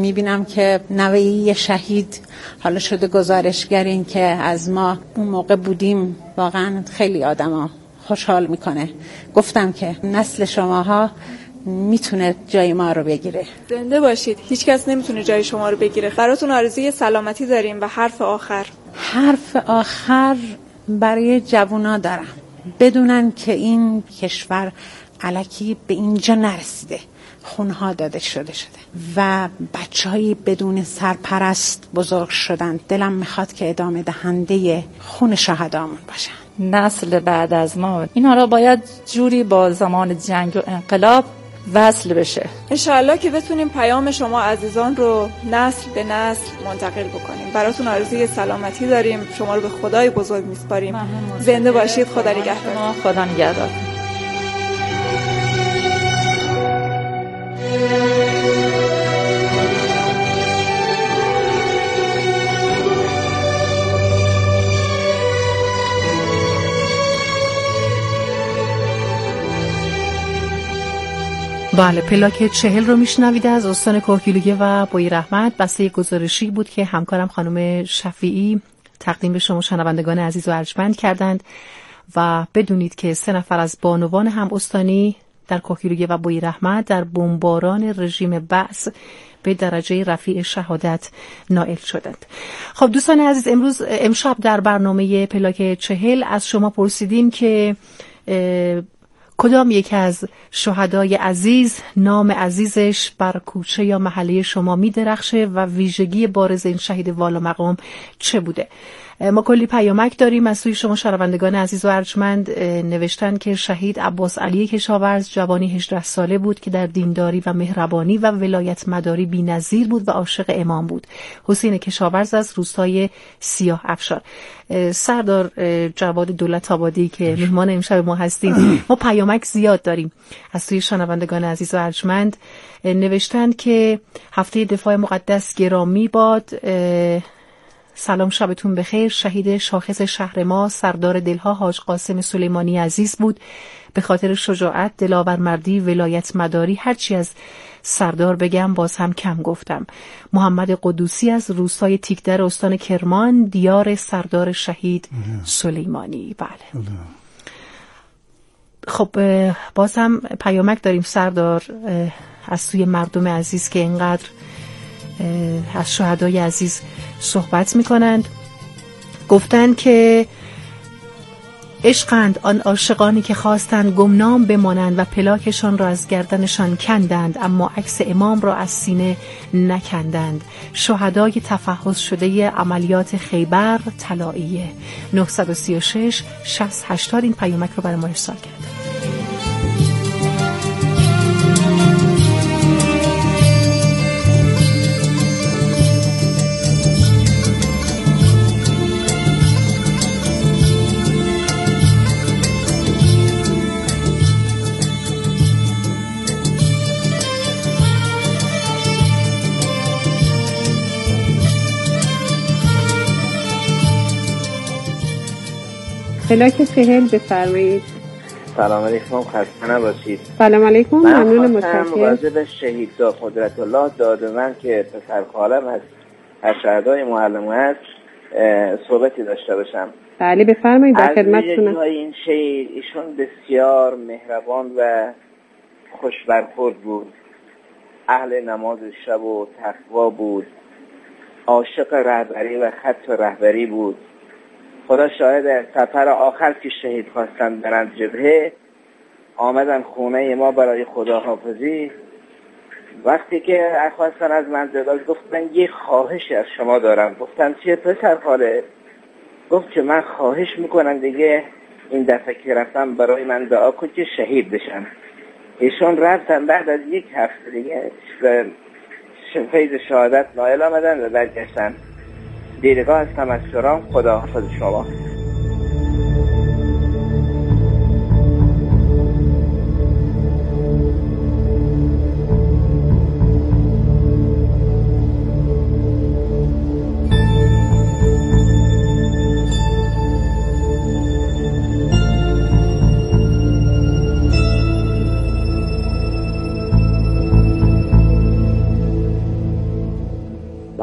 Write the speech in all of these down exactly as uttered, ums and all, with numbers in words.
میبینم که نوه‌ی شهید حالا شده گزارشگر، این که از ما اون موقع بودیم واقعا خیلی آدما خوشحال میکنه. گفتم که نسل شماها میتونه جای ما رو بگیره. زنده باشید، هیچ کس نمیتونه جای شما رو بگیره. براتون آرزوی سلامتی داریم و حرف آخر. حرف آخر برای جوونا دارم، بدونن که این کشور الکی به اینجا نرسیده، خونها داده شده شده و بچه‌ای بدون سرپرست بزرگ شدن. دلم میخواد که ادامه دهنده خون شهدامون باشن. نسل بعد از ما اینا را باید جوری با زمان جنگ و انقلاب وصل بشه. انشالله که بتونیم پیام شما عزیزان رو نسل به نسل منتقل بکنیم. براتون آرزوی سلامتی داریم. شما رو به خدای بزرگ میسپاریم. زنده باشید. خدا نگهدار. خدا نگهدار. بله، پلاک چهل رو میشنوید از استان کوهگیلویه و بوی رحمت. بسته گزارشی بود که همکارم خانم شفیعی تقدیم به شما شنوندگان عزیز و ارجمند کردند و بدونید که سه نفر از بانوان هم استانی در کوهگیلویه و بوی رحمت در بمباران رژیم بعث به درجه رفیع شهادت نائل شدند. خب دوستان عزیز، امروز امشب در برنامه پلاک چهل از شما پرسیدیم که کدام یک از شهدای عزیز نام عزیزش بر کوچه یا محله شما می درخشه و ویژگی بارز این شهید والا مقام چه بوده؟ ما کلی پیامک داریم از سوی شما شنوندگان عزیز و ارجمند. نوشتن که شهید عباس علی کشاورز جوانی هجده ساله بود که در دینداری و مهربانی و ولایت مداری بی‌نظیر بود و عاشق امام بود. حسین کشاورز از روستای سیاه افشار. سردار جواد دولت آبادی که مهمان امشب ما هستیم، ما پیامک زیاد داریم از سوی شنوندگان عزیز و ارجمند. نوشتن که هفته دفاع مقدس گرامی باد. سلام، شبتون بخیر. شهید شاخص شهر ما سردار دلها حاج قاسم سلیمانی عزیز بود. به خاطر شجاعت، دلاورمردی، ولایت مداری، هرچی از سردار بگم باز هم کم گفتم. محمد قدوسی از روستای تیکدر استان کرمان، دیار سردار شهید سلیمانی. بله. خب باز هم پیامک داریم سردار از سوی مردم عزیز که اینقدر از شهدای عزیز صحبت میکنند. گفتند که عشقند آن عاشقانی که خواستند گمنام بمانند و پلاکشان را از گردنشان کندند اما عکس امام را از سینه نکندند. شهدای تفحص شده عملیات خیبر طلائیه. نه یک شش شصت هشتاد این پیامک رو برای ما ارسال کرد. پلاک چهل بفرمایید. سلام علیکم، خسته نباشید. سلام علیکم، ممنون، متشکرم. من خواستم به شهید داد قدرت الله دادمن که پسر خالم هست، از شهدای معلم هست، صحبتی داشته باشم. بله بفرمایید، در خدمتتونم. از این شهید ایشون بسیار مهربان و خوش برخورد بود، اهل نماز شب و تقوا بود، عاشق رهبری و خط رهبری بود. خدا شاهد، سفر آخر که شهید خواستن برند جبهه، آمدن خونه ما برای خداحافظی. وقتی که خواستن از من جدا، گفتن یه خواهشی از شما دارم. گفتم چیه پسر خاله؟ گفت که من خواهش میکنم دیگه این دفعه که رفتم برای من دعا کن که شهید بشم. ایشون رفتن بعد از یک هفته دیگه فیض شهادت نائل آمدن و برگشتن. دیرگاه هستم از شرام. خدا حافظ شما.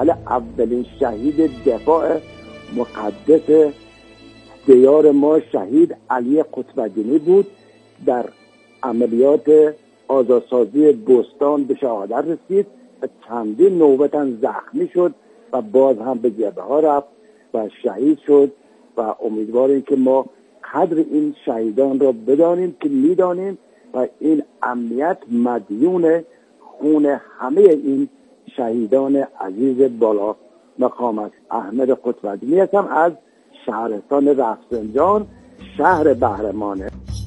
ولی اولین شهید دفاع مقدس دیار ما شهید علی قطب‌الدینی بود. در عملیات آزادسازی بستان به شهادت رسید و چندین نوبت هم زخمی شد و باز هم به جبهه ها رفت و شهید شد و امیدواریم که ما قدر این شهیدان را بدانیم که میدانیم و این امنیت مدیون خون همه این شهیدان عزیز بالا مقام است. احمد قطب‌الدینی هستم از شهرستان رفسنجان، شهر بهرمانه.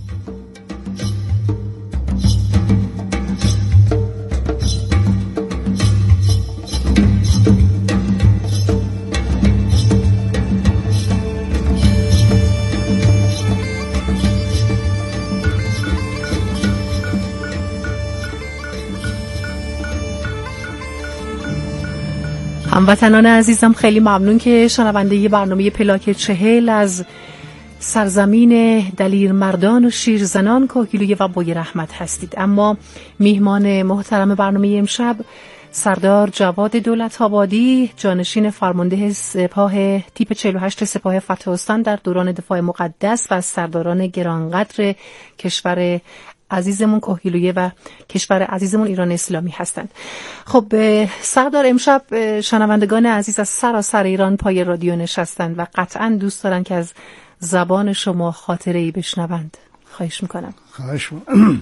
هموطنان عزیزم، خیلی ممنون که شنونده برنامه پلاک چهل از سرزمین دلیر مردان و شیرزنان کاهگیلویه و بوی رحمت هستید. اما میهمان محترم برنامه امشب سردار جواد دولت‌آبادی، جانشین فرمانده سپاه تیپ چهل و هشت سپاه فتح‌استان در دوران دفاع مقدس و از سرداران گرانقدر کشور عزیزمون کاهگیلویه و کشور عزیزمون ایران اسلامی هستند. خب سردار، امشب شنوندگان عزیز از سراسر ایران پای رادیو نشستند و قطعاً دوست دارن که از زبان شما خاطره‌ای بشنوند. خواهش میکنم. خواهش میکنم.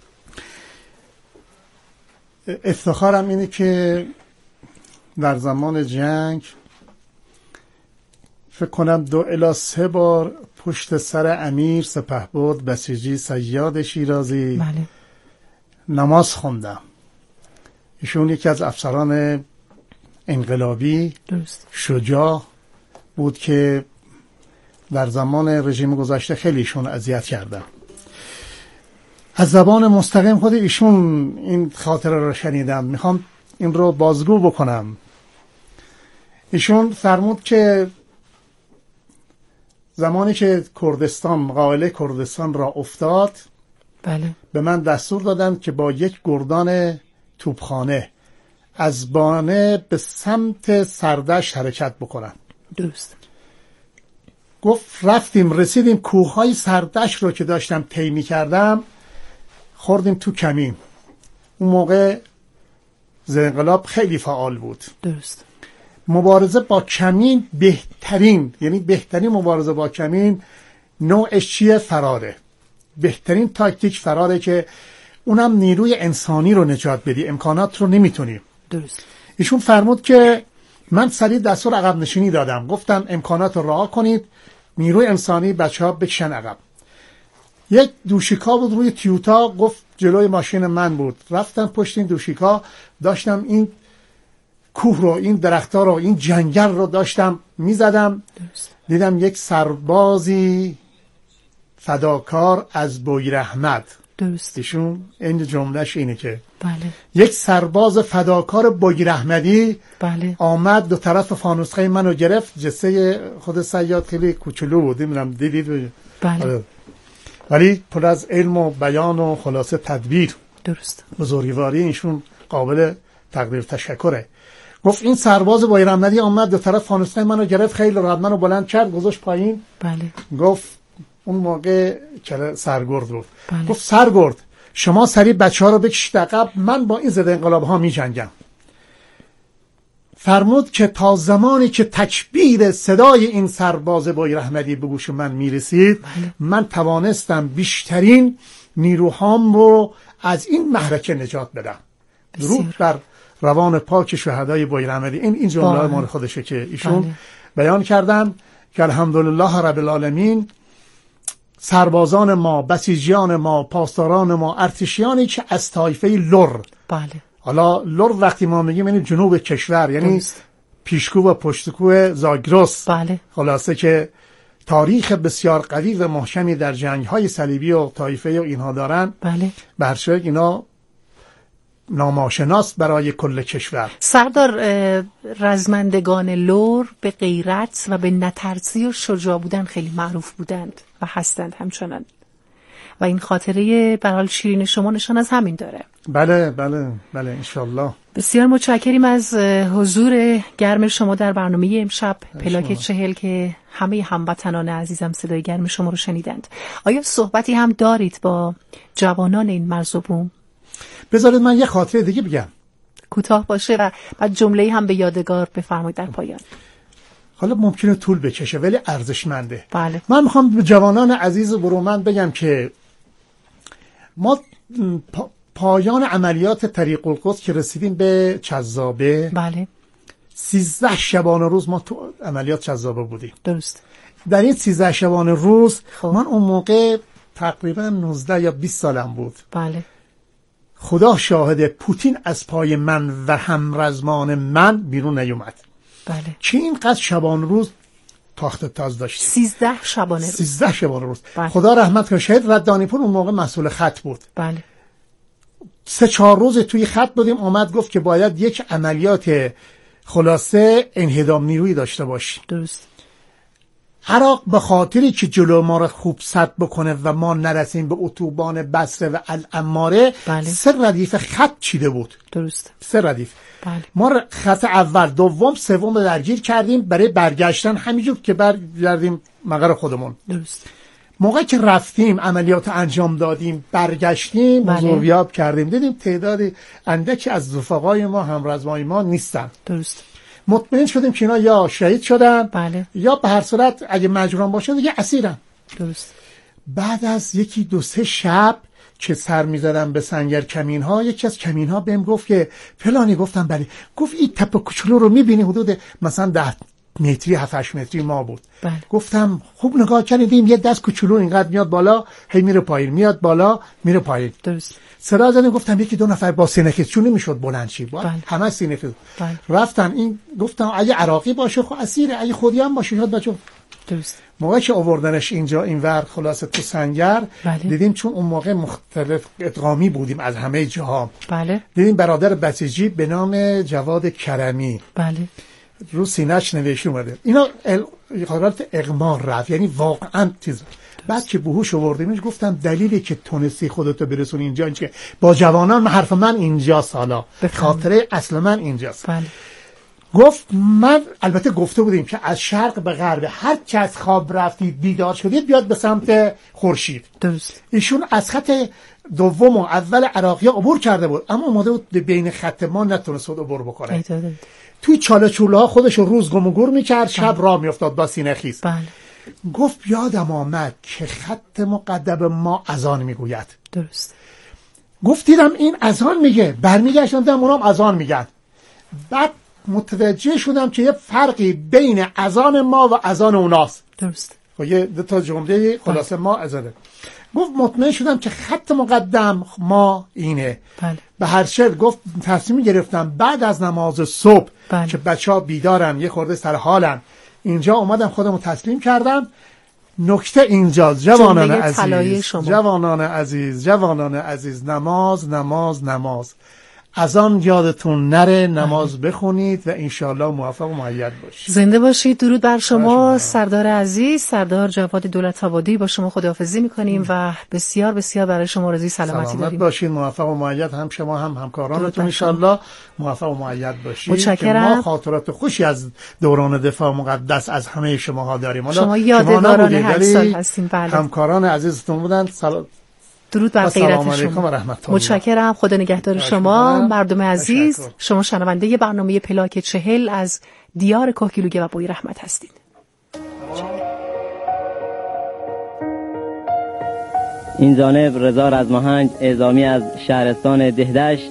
افتخارم اینه که در زمان جنگ فکر کنم دو الی سه بار پشت سر امیر سپهبد بسیجی صیاد شیرازی بله. نماز خوندم. ایشون یکی از افسران انقلابی درست. شجاع بود که در زمان رژیم گذشته خیلی ایشون اذیت کردم. از زبان مستقیم خود ایشون این خاطره رو شنیدم، میخوام این رو بازگو بکنم. ایشون فرمود که زمانی که کردستان قائله کردستان را افتاد، بله. به من دستور دادند که با یک گردان توپخانه از بانه به سمت سردشت حرکت بکنم. درست. گفت رفتیم رسیدیم کوههای سردشت رو که داشتم طی می‌کردم، خوردیم تو کمین. اون موقع ضد انقلاب خیلی فعال بود. درست. مبارزه با کمین بهترین، یعنی بهترین مبارزه با کمین نوعش چیه؟ فراره. بهترین تاکتیک فراره، که اونم نیروی انسانی رو نجات بدی، امکانات رو نمیتونی. درست. ایشون فرمود که من سریع دستور عقب نشینی دادم، گفتم امکانات رو رعا کنید، نیروی انسانی بچه ها بکشن عقب. یک دوشیکا بود روی تیوتا، گفت جلوی ماشین من بود، رفتم پشت این دوشیکا، داشتم این کوه رو، این درخت‌ها رو، این جنگل رو داشتم میزدم. دیدم یک سربازی فداکار از بویراحمد. درست. ایشون این جملهش اینه که بله. یک سرباز فداکار بویراحمدی بله. آمد دو طرف فانوسخه منو گرفت. جسه خود صیاد خیلی کوچولو بود، نمیدونم دیدید؟ بله. ولی پر از علم و بیان و خلاصه تدبیر. درست. بزرگواری ایشون قابل تقدیر تشکره. گفت این سرباز بویراحمدی آمد دو طرف فانوسخه منو گرفت، خیلی راحت منو بلند کرد، گذاشت پایین. بله. گفت اون موقع که سرگرد بود، بله. گفت سرگرد شما سریع بچه ها رو بکشید عقب، من با این ضد انقلاب ها می جنگم. فرمود که تا زمانی که تکبیر صدای این سرباز بویراحمدی به گوش من می رسید، بله. من توانستم بیشترین نیروهام رو از این معرکه نجات بدم. درود بر روان پاک شهدای بویراحمدی. این این جمله مال خودشه که ایشون بله. بیان کردن که الحمدلله رب العالمین، سربازان ما، بسیجیان ما، پاسداران ما، ارتشیانی که از طایفه لر، بله. حالا لر وقتی ما میگیم یعنی جنوب کشور، یعنی درست. پیشکو و پشتکو زاگرس. بله. خلاصه که تاریخ بسیار قوی و محکمی در جنگ‌های صلیبی و طایفه و اینها دارن. بله. برشک اینا ناماشناس برای کل کشور. سردار، رزمندگان لور به غیرت و به نترسی و شجاع بودن خیلی معروف بودند و هستند همچنان. و این خاطره به حال شیرین شما نشان از همین داره. بله بله بله انشالله. بسیار متشکریم از حضور گرم شما در برنامه امشب پلاک چهل که همه هموطنان عزیزم صدای گرم شما رو شنیدند. آیا صحبتی هم دارید با جوانان این مرز و بوم؟ بذارید من یه خاطره دیگه بگم، کوتاه باشه و بعد جمله‌ای هم به یادگار بفرمایید در پایان. حالا ممکنه طول بکشه ولی ارزشمنده. بله. من میخوام به جوانان عزیز برومند بگم که ما پا پایان عملیات طریق القدس که رسیدیم به چذابه، بله، سیزده شبانه روز ما تو عملیات چذابه بودیم. درست. در این سیزده شبانه روز خب. من اون موقع تقریبا نوزده یا بیست سالم بود. بله. خدا شاهد، پوتین از پای من و همرزمان من بیرون نیومد. بله. که اینقدر شبانه روز تاخت تاز داشت. سیزده شبانه روز. سیزده شبانه روز. بله. خدا رحمت کنه شهید ردانیپور اون موقع مسئول خط بود. بله. سه چهار روز توی خط بودیم، آمد گفت که باید یک عملیات خلاصه انهدام نیرویی داشته باشیم. درست. عراق به خاطری که جلو ما رو خوب سد بکنه و ما نرسیم به اتوبان بصره و العماره، بله. سه ردیف خط چیده بود. درست. سه ردیف. بله. ما خط اول، دوم، سوم رو درگیر کردیم برای برگشتن همینجور که برگردیم مقر خودمون. درست. موقعی که رفتیم عملیات انجام دادیم برگشتیم، بله. بزرگیاب کردیم، دیدیم تعداد اندکی از رفقای ما همرزمای ما نیستن. درست. مطمئن شدیم که اینا یا شهید شدن، بله. یا به هر صورت اگه مجبورن باشه دیگه اسیرن. درست. بعد از یکی دو سه شب که سر می‌زدم به سنگر کمین ها، یکی از کمین ها بهم گفت که فلانی. گفتم بله. گفت این تپه کوچولو رو می‌بینی؟ حدود مثلا ده متری هفت هشت متری ما بود. بله. گفتم خوب نگاه کردیم یه دست کوچولو اینقدر میاد بالا، هی میره پایین، میاد بالا، میره پایین. درست. صدا زدیم، گفتم یکی دو نفر با سینه چون نمیشد بلند شی. بله. همه سینه خیز. بله. رفتن. این گفتم اگه عراقی باشه خب اسیره، اگه خودی هم باشه شاید بچو. درست. موقعی که آوردنش اینجا اینور خلاصه تو سنگر، بله. دیدیم چون اون موقع مختلف ادغامی بودیم از همه جاها. بله. دیدیم برادر بسیجی به نام جواد کرمی، بله، رو سینه‌اش نوشته اومده. اینا حالت اغمار رفت، یعنی واقعا چیز. بعد که بهوش آوردیمش گفتم دلیلی که تونستی خودتو برسونی اینجا این که با جوانان، حرف من اینجاست، حالا خاطره اصل من اینجاست. بله. گفت من البته گفته بودیم که از شرق به غرب هر کی از خواب رفتید بیدار شدید بیاد به سمت خورشید. درست. ایشون از خط دوم و اول عراقی عبور کرده بود، اما اومده بود بین خط ما نتونست عبور بکنه. توی چاله چوله ها خودش روز گم و گور میکرد، شب راه میافتاد با سینه خیز. بله. گفت یادم آمد که خط مقدم ما اذان میگوید. درست. گفت دیدم این اذان میگه، برمیگشتم دیدم اونام اذان میگن. بعد متوجه شدم که یه فرقی بین اذان ما و اذان اوناست. درست. و یه دو تا جمله خلاصه ما اذانه. گفت مطمئن شدم که خط مقدم ما اینه. بله. به هر شکل گفت تصمیم گرفتم بعد از نماز صبح، بله. که بچه‌ها بیدارن یه خورده سر حالن، اینجا اومدم خودمو تسلیم کردم. نکته اینجا جوانان عزیز، جوانان عزیز، جوانان عزیز، نماز نماز نماز. از آن یادتون نره نماز بخونید و انشالله موفق و مؤید باشید. زنده باشید. درود بر شما سردار عزیز، سردار جواد دولت‌آبادی. با شما خداحافظی می‌کنیم و بسیار بسیار برای شما آرزوی سلامتی سلامت داریم. باشید، موفق و مؤید، هم شما هم همکارانتون انشالله موفق و مؤید باشید. متشکرم. ما خاطرات خوشی از دوران دفاع مقدس از همه شماها داریم. شما یادگاران هر سال هستیم. بله. همکاران عزیزتون بودن. سلام. درود بر غیرت شما. متشکرم. خدا نگهدار شما مردم عزیز. تشکر. شما شنونده برنامه پلاک چهل از دیار کهگیلویه و بوی رحمت هستید. این جانب رضا رزماهنج، اعزامی از شهرستان دهدشت،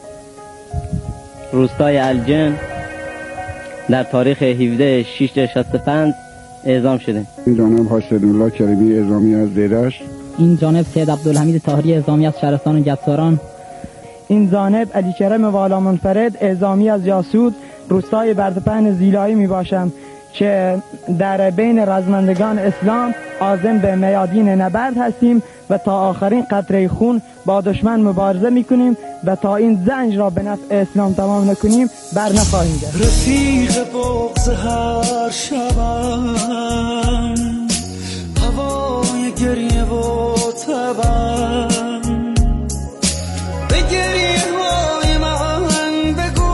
روستای الجن، در تاریخ هفده شش شصت و پنج اعزام شده. این جانب حسین الله کریمی، اعزامی از دهدشت. این جانب سید عبدالحمید طاهری، اعزامی از شهرستان جساران. این جانب علی کرم والا منفرد، اعزامی از یاسود، روستای بردپهن زیلایی می باشم که در بین رزمندگان اسلام عازم به میادین نبرد هستیم و تا آخرین قطره خون با دشمن مبارزه می کنیم و تا این زنج را به نفع اسلام تمام نکنیم بر نخواهیم گشت. رفیق بغض هر شبم، هوای گریه و لبم به گریه های من بگو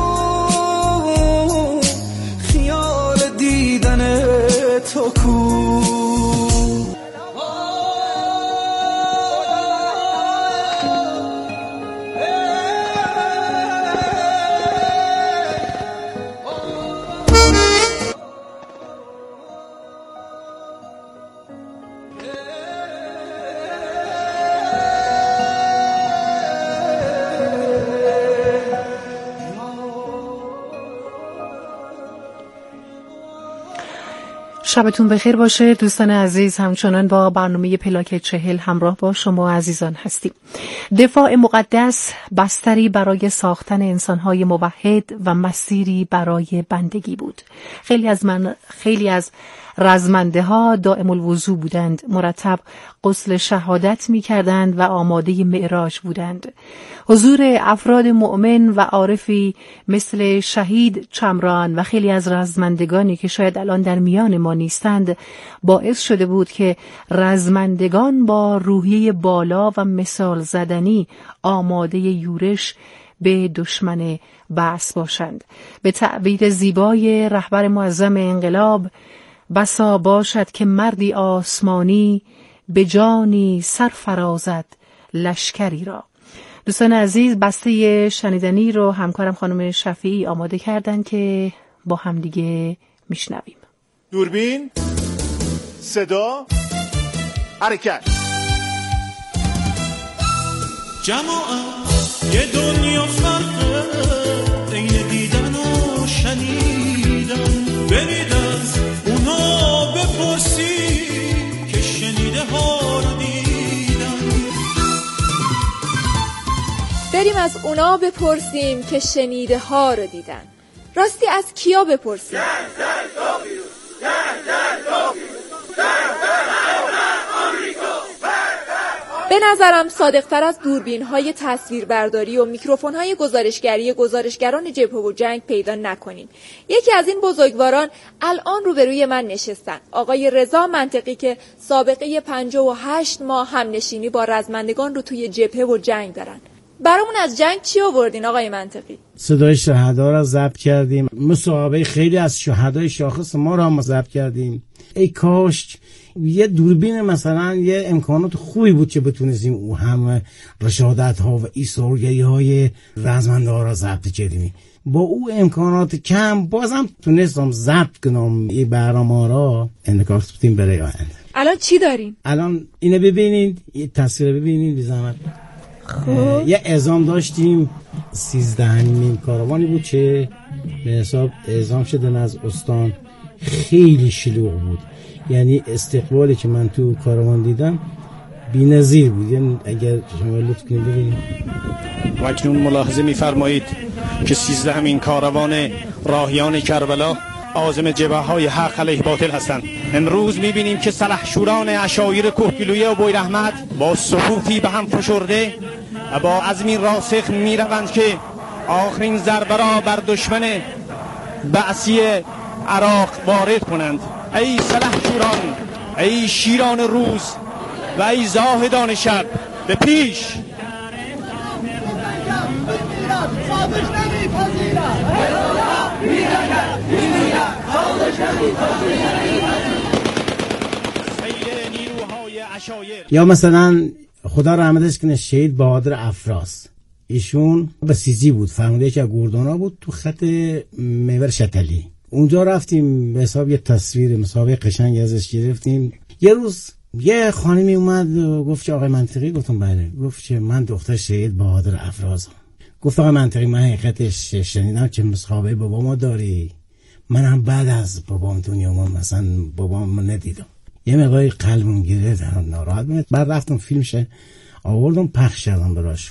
خیال دیدن تو کو. شبتون بخیر باشه دوستان عزیز. همچنان با برنامه پلاک چهل همراه با شما عزیزان هستیم. دفاع مقدس بستری برای ساختن انسانهای موحد و مسیری برای بندگی بود. خیلی از من خیلی از رزمنده ها دائم الوضو بودند، مرتب غسل شهادت می کردند و آماده معراج بودند. حضور افراد مؤمن و عارفی مثل شهید چمران و خیلی از رزمندگانی که شاید الان در میان ما نیستند باعث شده بود که رزمندگان با روحیه بالا و مثال زدنی آماده یورش به دشمن بأس باشند. به تعبیر زیبای رهبر معظم انقلاب، بسا باشد که مردی آسمانی به جانی سرفرازد لشکری را. دوستان عزیز، بسته شنیدنی رو همکارم خانم شفیعی آماده کردن که با همدیگه میشنویم. دوربین، صدا، حرکت. جماعت یه دنیا فرقه بین دیدن و شنیدن. برید از اونا بپرسی که شنیده ها رو دیدن. بریم از اونا بپرسیم که شنیده ها رو دیدن. راستی از کیا بپرسیم؟ به نظرم صادق‌تر از دوربین‌های تصویربرداری و میکروفون‌های گزارشگری گزارشگران جبهه و جنگ پیدا نکنیم. یکی از این بزرگواران الان روبروی من نشستن. آقای رضا منطقی که سابقه پنجاه و هشت ماه همنشینی با رزمندگان رو توی جبهه و جنگ دارن. برامون از جنگ چی آوردین آقای منطقی؟ صدای شهدا را ضبط کردیم، مصاحبه خیلی از شهدای شاخص ما را هم ضبط کردیم. ای کاش یه دوربین مثلا یه امکانات خوبی بود که بتونستیم او هم رشادت ها و ایثارگری های رزمنده ها را ضبط کردیم. با او امکانات کم بازم تونستم ضبط کنم این برنامه را انعکاس بدیم برای آینده. الان چی دارین؟ الان اینو ببینید، یه تصویر ببینید بی زحمت. خب یه اعزام داشتیم، سیزدهمین کاروانی بود که به حساب اعزام شدن از استان. خیلی شلوغ بود، یعنی استقبالی که من تو کاروان دیدم بی‌نظیر بود. یعنی اگر شما لطف کنید ببینید. و اکنون ملاحظه می‌فرمایید که سیزدهمین کاروان راهیان کربلا عازم جبهه‌های حق علیه باطل هستند. امروز می‌بینیم که سلحشوران عشایر کوهگیلویه و بویرحمت با صفوفی به هم فشرده و با عزمی راسخ می‌روند که آخرین ضربه را بر دشمن بعثی عراق وارد کنند. ای سلحشوران، ای شیران روز و ای زاهدان شب، به پیش! یا مثلا خدا رحمتش کنه شهید بهادر افراس، ایشون بسیجی بود، فرمانده که گردانا بود تو خط محور شتلی. اونجا رفتیم به حساب یه تصویر مسابقه قشنگ ازش گرفتیم. یه روز یه خانمی اومد گفت که آقای منطقی، گفتم بله. گفت که من دختر شهید بهادر افرازم. گفت آقای منطقی من حقیقتش شنیدم که مسابقه بابا ما داری، من هم بعد از بابام دنیا ما مثلا بابام ندیدم. یه مقداری قلبم گرفت، ناراحت بود. بعد رفتم فیلمشه آوردم پخش کردم براش.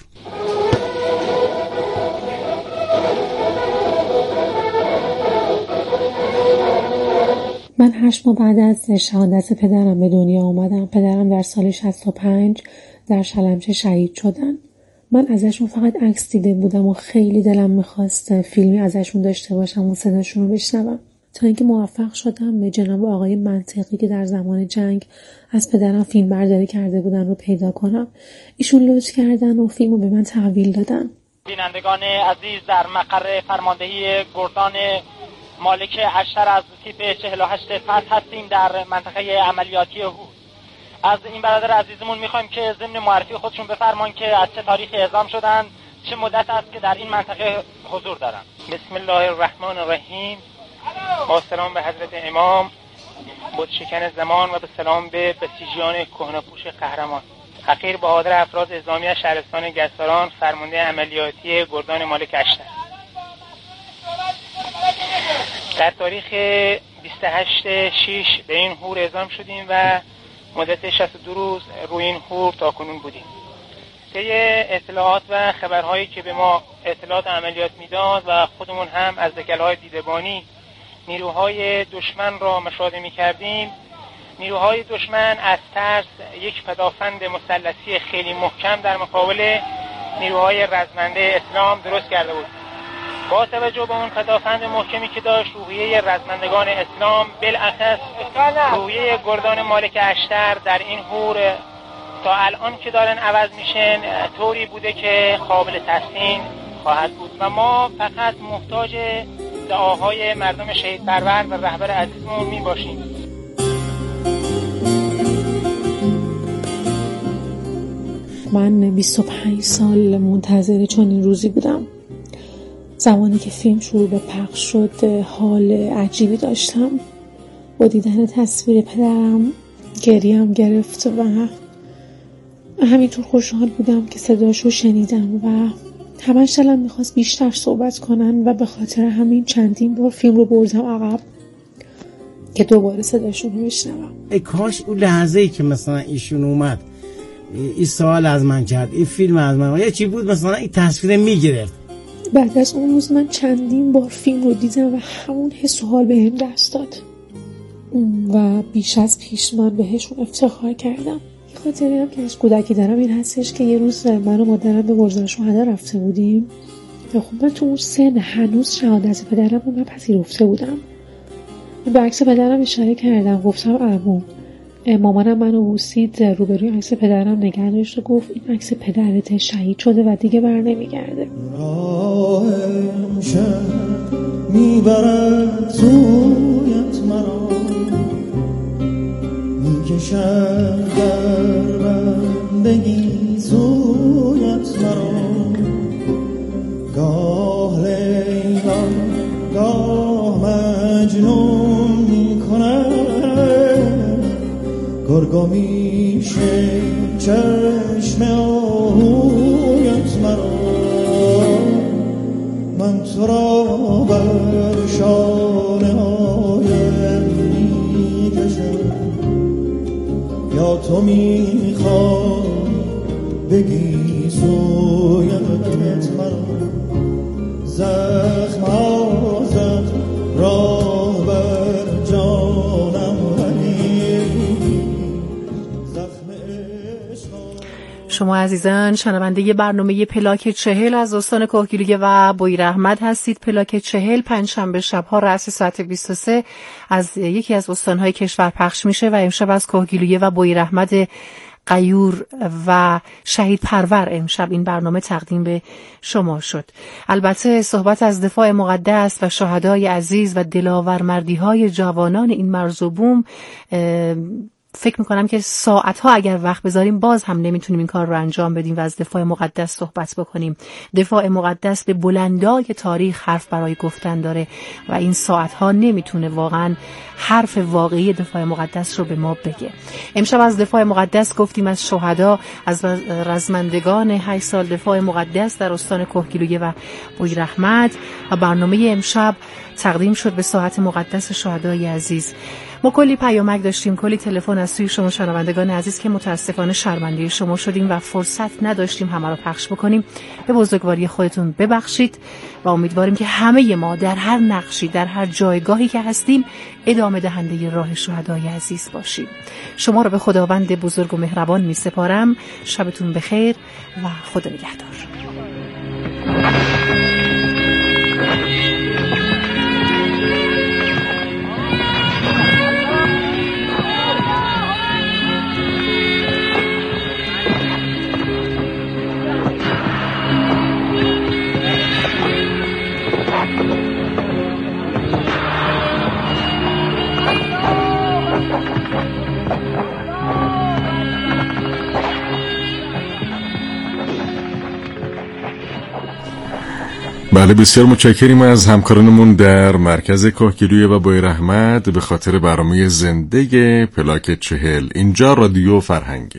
من هشت ماه بعد از شهادت پدرم به دنیا آمدم. پدرم در سال شصت و پنج در شلمچه شهید شدن. من ازشون فقط عکس دیده بودم و خیلی دلم میخواست فیلمی ازشون داشته باشم و صداشون رو بشنوم. تا اینکه موفق شدم به جناب آقای منطقی که در زمان جنگ از پدرم فیلم برداری کرده بودن رو پیدا کنم. ایشون لطف کردن و فیلم رو به من تحویل دادن. بینندگان عزیز، در مقر فرماندهی گردان مالک اشتر از تیپ چهل و هشت پس هستیم در منطقه عملیاتی هود. از این برادر عزیزمون میخوایم که ضمن معرفی خودشون بفرمان که از چه تاریخی اعزام شدن، چه مدت است که در این منطقه حضور دارن. بسم الله الرحمن الرحیم. با سلام به حضرت امام بود شکن زمان و به سلام به بسیجیان کهنه‌پوش قهرمان. حقیر بهادر افراد اعزامی شهرستان گستران، فرمانده عملیاتی گردان مالک اشتر. در تاریخ بیست و هشت شش به این هور اعزام شدیم و مدت شصت و دو روز روی این هور تا کنون بودیم. طی اطلاعات و خبرهایی که به ما اطلاعات عملیات میداد و خودمون هم از دکل‌های دیدبانی نیروهای دشمن را مشاهده می‌کردیم، نیروهای دشمن از ترس یک پدافند مثلثی خیلی محکم در مقابل نیروهای رزمنده اسلام درست کرده بود. با توجه به اون پدافند محکمی که داشت، روحیه رزمندگان اسلام بالاخص روحیه گردان مالک اشتر در این هور تا الان که دارن عوض میشن طوری بوده که قابل تحسین خواهد بود و ما فقط محتاج دعاهای مردم شهید پرور و رهبر عزیزمون می باشیم. من بیست و پنج سال منتظر چنین روزی بودم. زمانی که فیلم شروع به پخش شد حال عجیبی داشتم. با دیدن تصویر پدرم گریم گرفت و همینطور خوشحال بودم که صداشو شنیدم و همش دلم میخواست بیشتر صحبت کنن و به خاطر همین چندین بار فیلم رو بردم عقب که دوباره صداشون رو بشنوم. ای کاش اون لحظه ای که مثلا ایشون اومد این سوال از من کرد، این فیلم از من یا چی بود، مثلا این تصویر میگرفت. بعد از اون روز من چندین بار فیلم رو دیدم و همون حس و حال بهم دست داد و بیش از پیش من بهشون افتخار کردم. خاطری هم که از کودکی دارم این هستش که یه روز من و مادرم به گرزار شهدا رفته بودیم و خب من تو اون سن هنوز شهادت پدرم رو نپذیرفته بودم. به عکس پدرم اشاره کردم، گفتم عمو. مامانم منو بوسید، روبروی عکس پدرم نگه داشت و گفت این عکس پدرت شهید شده و دیگه بر نمیگرده. راهم شب میبرد سویت مرا، میکشد در بندگی سویت مرا، گاه لیلا گاه مجنون میکند، گرگا میشه چشم آهویت مرا، من تو را بر شانه هایم میکشم، یا تو میخوای بگی سویت مرا، زخم ها زد راه بر جانم شما عزیزان شنونده برنامه پلاک چهل از استان کهگیلویه و بویر احمد هستید. پلاک چهل پنجشنبه شب‌ها رأس ساعت بیست و سه از یکی از استان‌های کشور پخش میشه و امشب از کهگیلویه و بویر احمد غیور و شهید پرور امشب این برنامه تقدیم به شما شد. البته صحبت از دفاع مقدس و شهدای عزیز و دلاورمردی‌های جوانان این مرز و بوم، فکر میکنم که ساعتها اگر وقت بذاریم باز هم نمیتونیم این کار رو انجام بدیم و از دفاع مقدس صحبت بکنیم. دفاع مقدس به بلندای تاریخ حرف برای گفتن داره و این ساعتها نمیتونه واقعا حرف واقعی دفاع مقدس رو به ما بگه. امشب از دفاع مقدس گفتیم، از شهدا، از رزمندگان هشت سال دفاع مقدس در استان کهگیلویه و بویر احمد و برنامه امشب تقدیم شد به ساعت مقدس شهدای عزیز. ما کلی پیامک داشتیم، کلی تلفن از سوی شما شنوندگان عزیز که متاسفانه شرمنده شما شدیم و فرصت نداشتیم همه رو پخش بکنیم. به بزرگواری خودتون ببخشید و امیدواریم که همه ما در هر نقشی، در هر جایگاهی که هستیم ادامه دهنده راه شهدای عزیز باشیم. شما رو به خداوند بزرگ و مهربان می سپارم. شبتون بخیر و خدا نگهدار. بله بسیار متشکریم از همکارانمون در مرکز کاهگیلویه و بوی رحمت به خاطر برنامه زنده پلاک چهل. اینجا رادیو فرهنگی.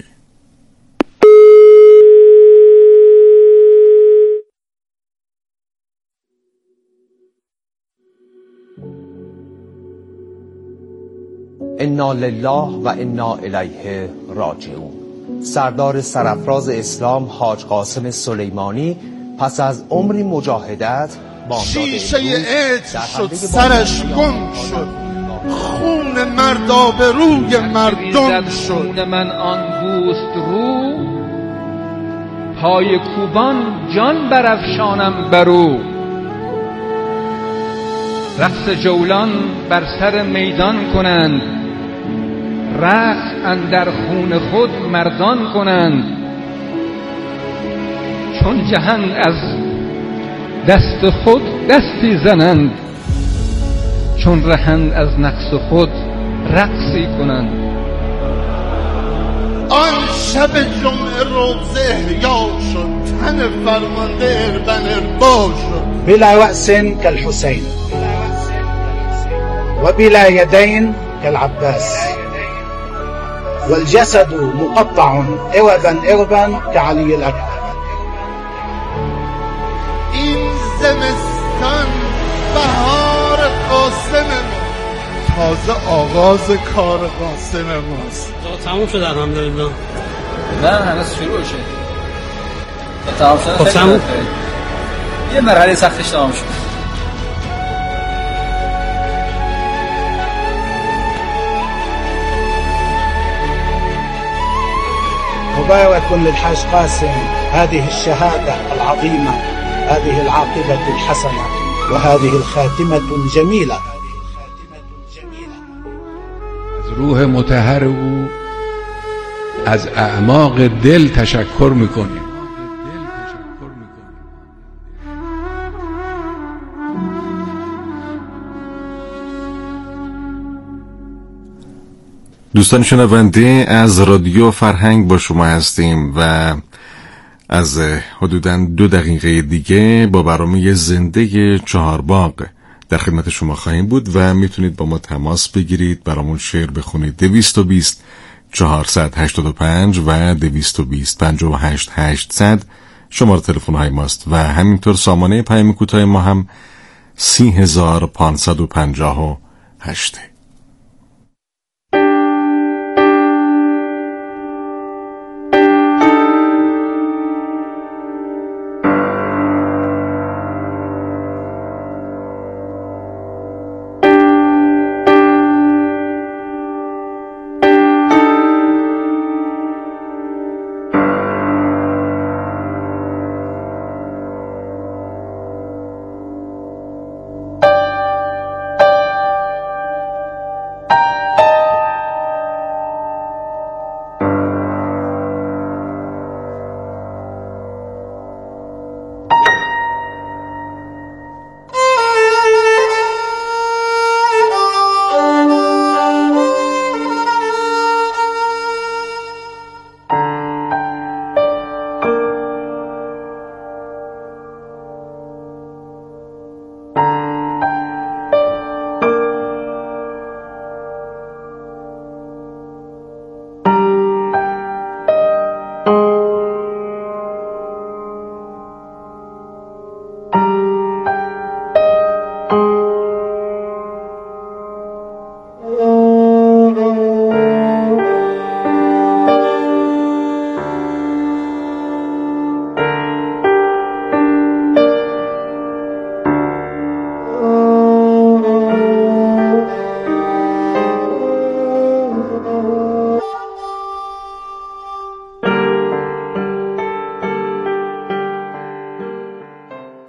انا لله و انا الیه راجعون. سردار سرافراز اسلام حاج قاسم سلیمانی پس از عمری مجاهدت شیشه عشق شد، سرش گم شد، خون مرد آبروی مردم شد. خون من آن بوست رو، پای کوبان جان برافشانم برو. رقص جولان بر سر میدان کنند، رقص اندر خون خود مردان کنند. چون جهان از دست خود دستی زنند، چون رهند از نقص خود رقصی کنند. آن شب جمعه روز احیا شد، تن فرمانده اربن اربا شد. بلا رأس كالحسين وبلا يدين كالعباس، والجسد مقطع إربا إربا كعلي الأكبر. این زمستان بهار قاسم ما، تازه آغاز کار قاسم ماست. تموم شد الحمدلله. نه هنوز شروع شد. تمام شد. خب تموم. یه مرحله سختش تمام شد. مبارك للحاج قاسم هذه الشهادة العظيمة، هذه العاقبة الحسنة، وهذه الخاتمة الجميلة. از روح مطهر او از اعماق دل تشکر میکنیم. دوستان شنونده، از رادیو فرهنگ با شما هستیم و از حدوداً دو دقیقه دیگه با برنامه زنده چهارباغ در خدمت شما خواهیم بود و میتونید با ما تماس بگیرید، برامون شعر بخونید. دویست و بیست چهارصد هشتاد و پنج و دویست و بیست پنجاه و هشت هشتصد شماره تلفن های ماست و همینطور سامانه پیام کوتاه ما هم سی هزار پانصد و پنجاه و هشت.